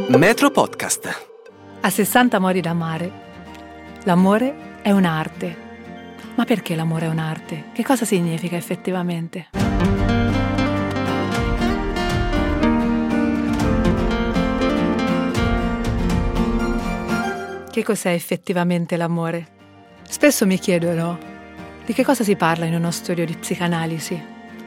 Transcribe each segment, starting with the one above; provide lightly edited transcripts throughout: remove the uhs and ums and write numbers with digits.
Metro Podcast. A 60 modi d'amare. L'amore è un'arte. Ma perché l'amore è un'arte? Che cosa significa effettivamente? Che cos'è effettivamente l'amore? Spesso mi chiedono di che cosa si parla in uno studio di psicanalisi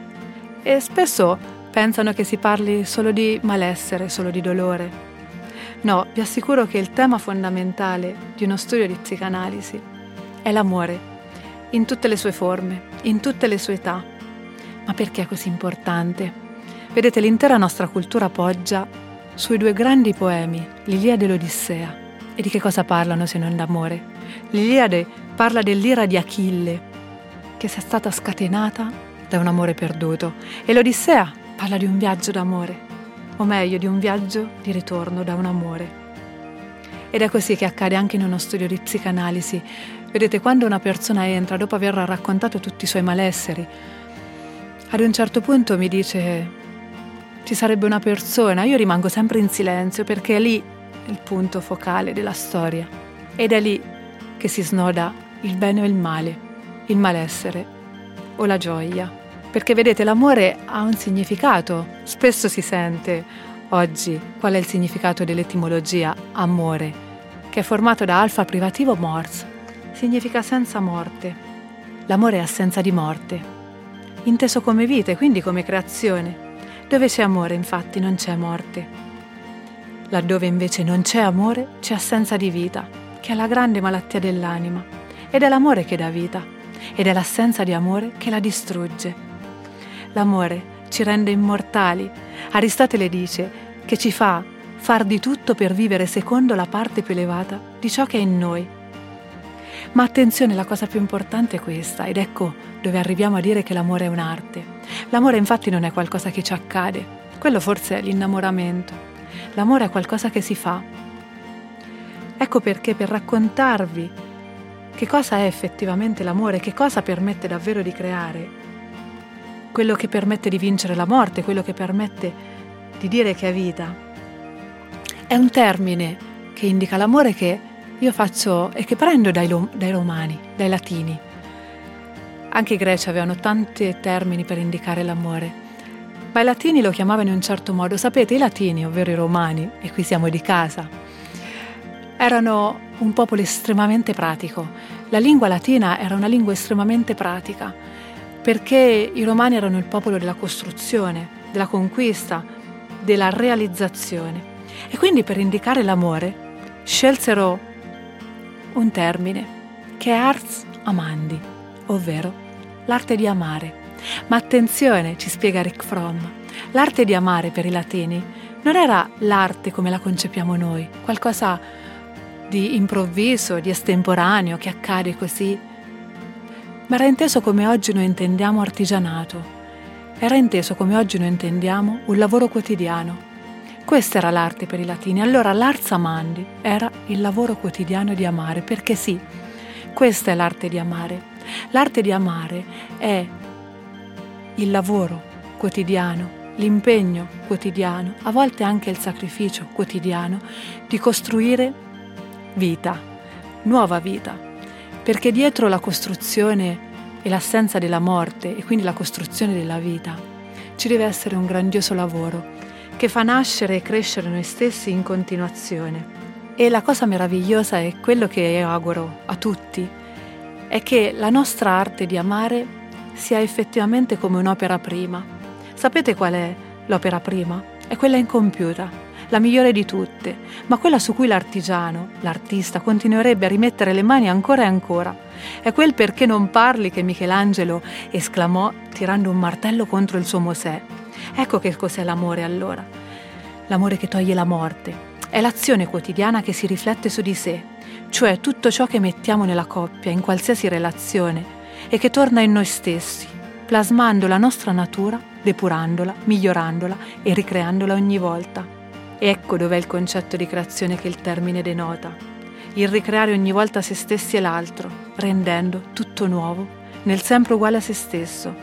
e spesso pensano che si parli solo di malessere, solo di dolore. No, vi assicuro che il tema fondamentale di uno studio di psicanalisi è l'amore, in tutte le sue forme, in tutte le sue età. Ma perché è così importante? Vedete, l'intera nostra cultura poggia sui due grandi poemi, l'Iliade e l'Odissea. E di che cosa parlano se non d'amore? L'Iliade parla dell'ira di Achille, che sia stata scatenata da un amore perduto, e l'Odissea parla di un viaggio d'amore, o meglio di un viaggio di ritorno da un amore. Ed è così che accade anche in uno studio di psicanalisi. Vedete, quando una persona entra dopo aver raccontato tutti i suoi malesseri, ad un certo punto mi dice ci sarebbe una persona, io rimango sempre in silenzio perché è lì il punto focale della storia ed è lì che si snoda il bene o il male, il malessere o la gioia. Perché vedete, l'amore ha un significato. Spesso si sente oggi qual è il significato dell'etimologia amore, che è formato da alfa privativo mors, significa senza morte. L'amore è assenza di morte, inteso come vita e quindi come creazione. Dove c'è amore, infatti, non c'è morte. Laddove invece non c'è amore, c'è assenza di vita, che è la grande malattia dell'anima. Ed è l'amore che dà vita, ed è l'assenza di amore che la distrugge. L'amore ci rende immortali. Aristotele dice che ci fa far di tutto per vivere secondo la parte più elevata di ciò che è in noi. Ma attenzione, la cosa più importante è questa, ed ecco dove arriviamo a dire che l'amore è un'arte. L'amore infatti non è qualcosa che ci accade, quello forse è l'innamoramento. L'amore è qualcosa che si fa. Ecco perché, per raccontarvi che cosa è effettivamente l'amore, che cosa permette davvero di creare, quello che permette di vincere la morte, quello che permette di dire che è vita, è un termine che indica l'amore che io faccio e che prendo dai romani, dai latini. Anche i greci avevano tanti termini per indicare l'amore, ma i latini lo chiamavano in un certo modo. Sapete, i latini, ovvero i romani, e qui siamo di casa, erano un popolo estremamente pratico. La lingua latina era una lingua estremamente pratica, perché i romani erano il popolo della costruzione, della conquista, della realizzazione. E quindi per indicare l'amore scelsero un termine che è ars amandi, ovvero l'arte di amare. Ma attenzione, ci spiega Rick Fromm, l'arte di amare per i latini non era l'arte come la concepiamo noi, qualcosa di improvviso, di estemporaneo, che accade così, ma era inteso come oggi noi intendiamo artigianato, era inteso come oggi noi intendiamo un lavoro quotidiano. Questa era l'arte per i latini. Allora l'ars amandi era il lavoro quotidiano di amare, perché sì, questa è l'arte di amare. L'arte di amare è il lavoro quotidiano, l'impegno quotidiano, a volte anche il sacrificio quotidiano di costruire vita, nuova vita. Perché dietro la costruzione e l'assenza della morte, e quindi la costruzione della vita, ci deve essere un grandioso lavoro che fa nascere e crescere noi stessi in continuazione. E la cosa meravigliosa è quello che io auguro a tutti, è che la nostra arte di amare sia effettivamente come un'opera prima. Sapete qual è l'opera prima? È quella incompiuta, la migliore di tutte, ma quella su cui l'artigiano, l'artista, continuerebbe a rimettere le mani ancora e ancora. È quel perché non parli che Michelangelo esclamò tirando un martello contro il suo Mosè. Ecco che cos'è l'amore allora. L'amore che toglie la morte. È l'azione quotidiana che si riflette su di sé, cioè tutto ciò che mettiamo nella coppia, in qualsiasi relazione, e che torna in noi stessi, plasmando la nostra natura, depurandola, migliorandola e ricreandola ogni volta. Ecco dov'è il concetto di creazione che il termine denota. Il ricreare ogni volta se stessi e l'altro, rendendo tutto nuovo, nel sempre uguale a se stesso.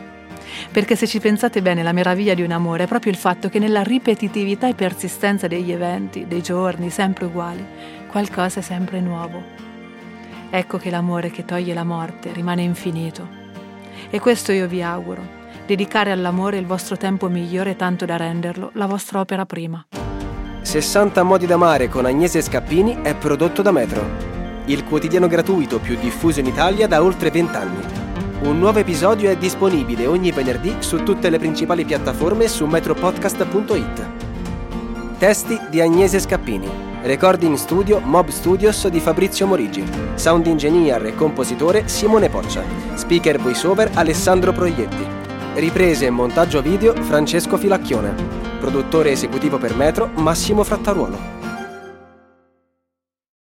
Perché se ci pensate bene, la meraviglia di un amore è proprio il fatto che nella ripetitività e persistenza degli eventi, dei giorni sempre uguali, qualcosa è sempre nuovo. Ecco che l'amore che toglie la morte rimane infinito. E questo io vi auguro, dedicare all'amore il vostro tempo migliore tanto da renderlo la vostra opera prima. 60 modi d'amare con Agnese Scappini è prodotto da Metro, il quotidiano gratuito più diffuso in Italia da oltre 20 anni. Un nuovo episodio è disponibile ogni venerdì su tutte le principali piattaforme e su metropodcast.it. Testi di Agnese Scappini. Recording studio Mob Studios di Fabrizio Morigi. Sound engineer e compositore Simone Poccia. Speaker voiceover Alessandro Proietti. Riprese e montaggio video Francesco Filacchione. Produttore esecutivo per Metro Massimo Frattaruolo.